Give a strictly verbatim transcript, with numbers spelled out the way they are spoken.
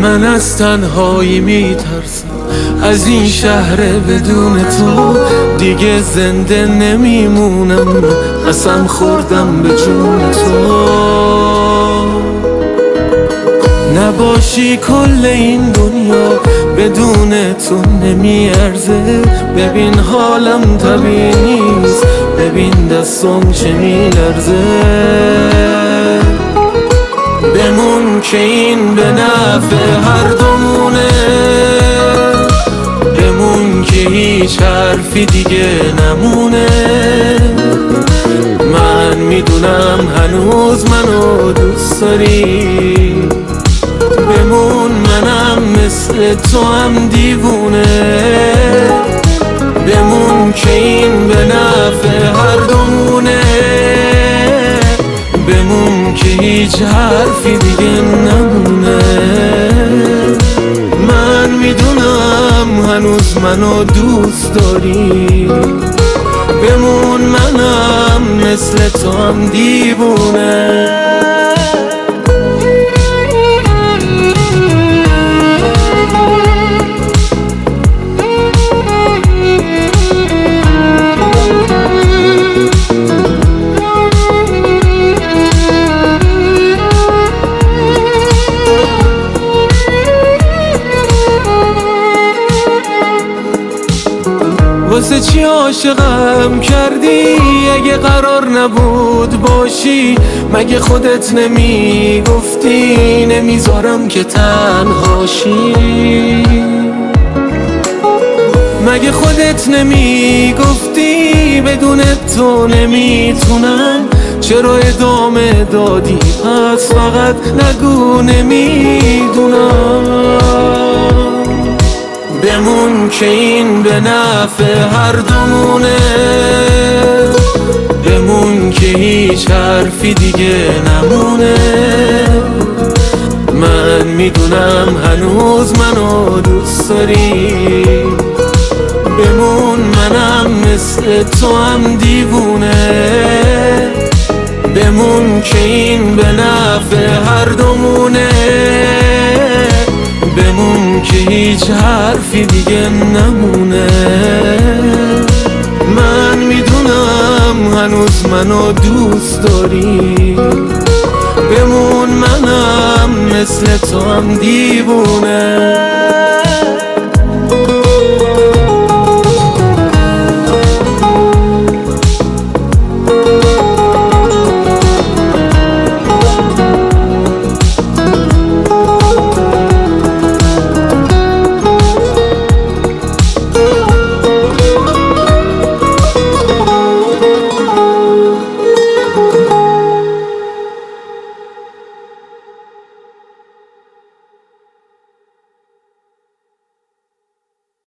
من از تنهایی میترسم، از این شهر بدون تو دیگه زنده نمیمونم. قسم خوردم به جون تو، نباشی کل این دنیا بدون تو نمیارزه. ببین حالم طبیعی نیست، ببین دستم چه میلرزه. بمون که این به نفع هر دومونه، بمون که هیچ حرفی دیگه نمونه. من میدونم هنوز منو دوست داری، بمون منم مثل تو هم دیوونه. بمون که این به نفع هر دومونه، بمون که هیچ حرفی دیگه نمونه. من میدونم هنوز منو دوست داری، بمون منم مثل تو هم دیوونه. واسه چی عاشقم کردی اگه قرار نبود باشی؟ مگه خودت نمیگفتی نمیذارم که تنهاشی؟ مگه خودت نمیگفتی بدون تو نمیتونم؟ چرا ادامه دادی؟ پس فقط نگو نمیدونم. بمون که این به نفع هر دومونه، بمون که هیچ حرفی دیگه نمونه. من میدونم هنوز منو دوست داری، بمون منم مثل تو هم دیوونه. بمون که این به نفع هر دومونه، بمون که هیچ حرفی دیگه نمونه. من میدونم هنوز منو دوست داری، بمون منم مثل تو هم دیوونه.